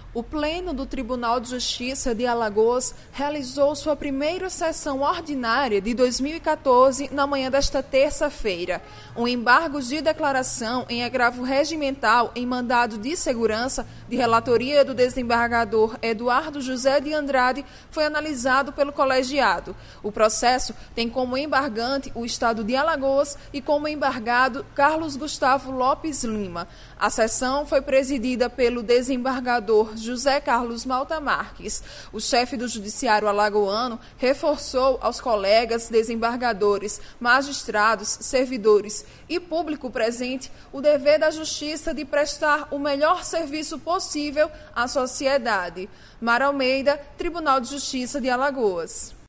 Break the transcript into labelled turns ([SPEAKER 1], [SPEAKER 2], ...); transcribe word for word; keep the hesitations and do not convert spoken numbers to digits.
[SPEAKER 1] O Pleno do Tribunal de Justiça de Alagoas realizou sua primeira sessão ordinária de dois mil e quatorze na manhã desta terça-feira. Um embargo de declaração em agravo regimental em mandado de segurança de relatoria do desembargador Eduardo José de Andrade foi analisado pelo colegiado. O processo tem como embargante o Estado de Alagoas e como embargado Carlos Gustavo Lopes Lima. A sessão foi presidida pelo desembargador José Carlos Malta Marques. O chefe do Judiciário alagoano reforçou aos colegas desembargadores, magistrados, servidores e público presente o dever da Justiça de prestar o melhor serviço possível à sociedade. Mara Almeida, Tribunal de Justiça de Alagoas.